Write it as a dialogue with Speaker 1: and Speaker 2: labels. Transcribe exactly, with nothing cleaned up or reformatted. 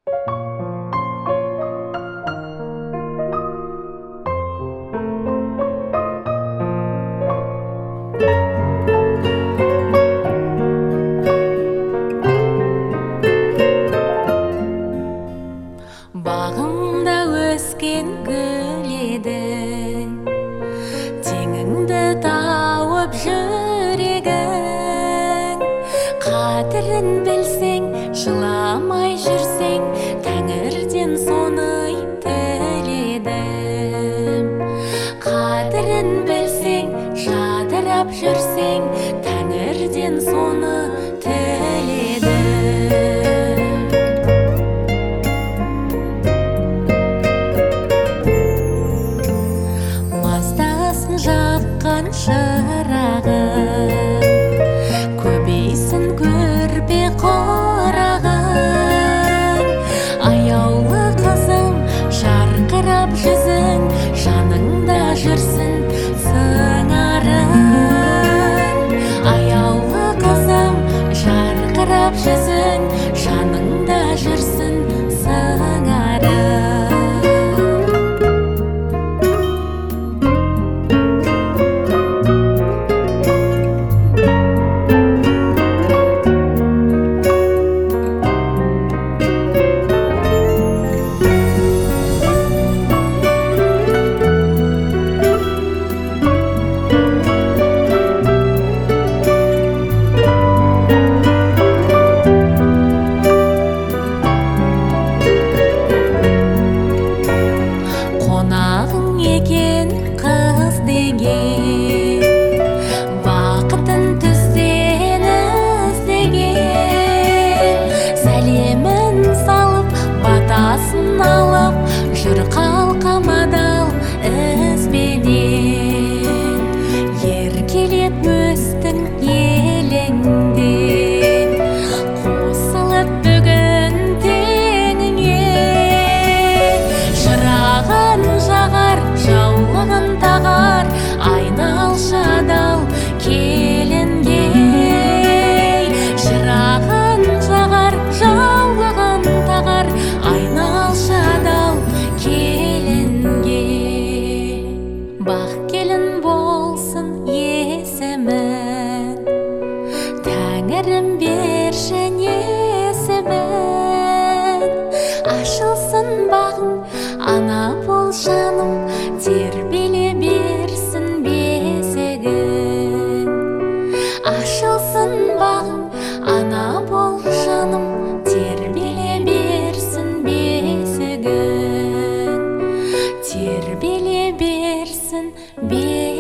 Speaker 1: Бағымда өскен гүл едің, теңіңді тауып жүрегің. Қадірін білсең, жыламай жүрсең, Тәңірден соны тіледім. Қадірін білсең, жадырап жүрсең, Тәңірден соны тіледім. Жаққан шырағың, көбейсін көрпе қорағың. Аяулы қызым, жарқырап жүзің, жаныңда жүрсін сыңарың. Аяулы қызым, жарқырап жүзің, жаныңда жүрсін сыңарың. Екен қыз деген, бақытын түзден іздеген. Сәлемін салып, батасын алып, жүр қалқамадал ізбенен. Еркелеп өстің еліңде, қосылып бүгін теңіңе. Шырағын жағар, жаулығын тағар, айналшы адал келінге. Шырағын жағар, жаулығын тағар, айналшы адал келінге. Бақ келін болсын есімін, Тәңірім берші несібін. Ашылсын бағың, ана бол жаным, тербеле берсін бесігін. Ашылсын бағың, ана бол жаным, тербеле берсін бесігін. Тербеле берсін бесігін.